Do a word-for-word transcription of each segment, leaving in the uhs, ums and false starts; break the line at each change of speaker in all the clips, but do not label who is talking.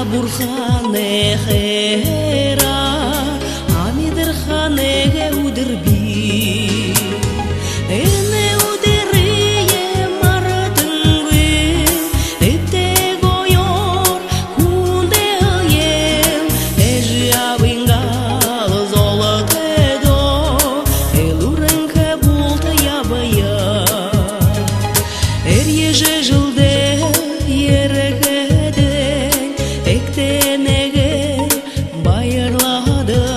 бурхане хера амидер ханеге удерби эне удерие маратынгы эте гоyor кунде ел эжи авингал золотедо элуренке булта ябая эр еже жылде ерегеде эктенеге байырлады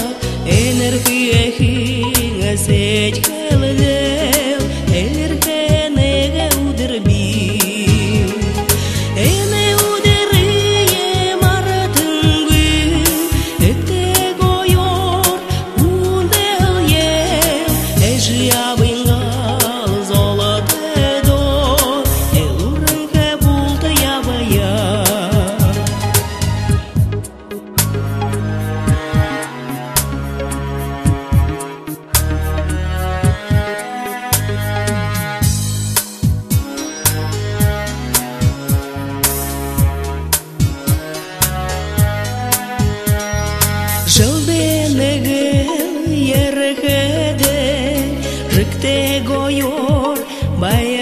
энергияхин сечкелдел элеркенеге удерби эне удерие маратынгы эте гоyor кундел ел эжи авингал золотедо элуренке булта ябая Жылденеге ерегеде рыкте гоyor бай